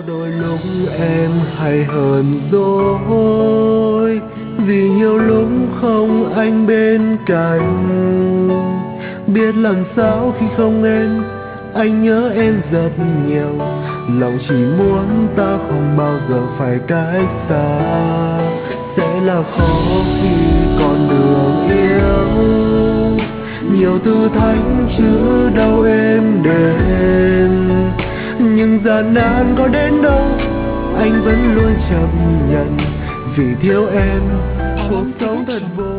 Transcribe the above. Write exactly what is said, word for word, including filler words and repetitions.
Đôi lúc em hay hờn dỗi vì nhiều lúc không anh bên cạnh. Biết làm sao khi không em, anh nhớ em rất nhiều. Lòng chỉ muốn ta không bao giờ phải cách xa. Sẽ là khó khi con đường yêu, nhiều thử thách chứ đâu êm đềm. Nhưng gian nan có đến đâu, anh vẫn luôn chấp nhận. Vì thiếu em, cuộc sống thật vô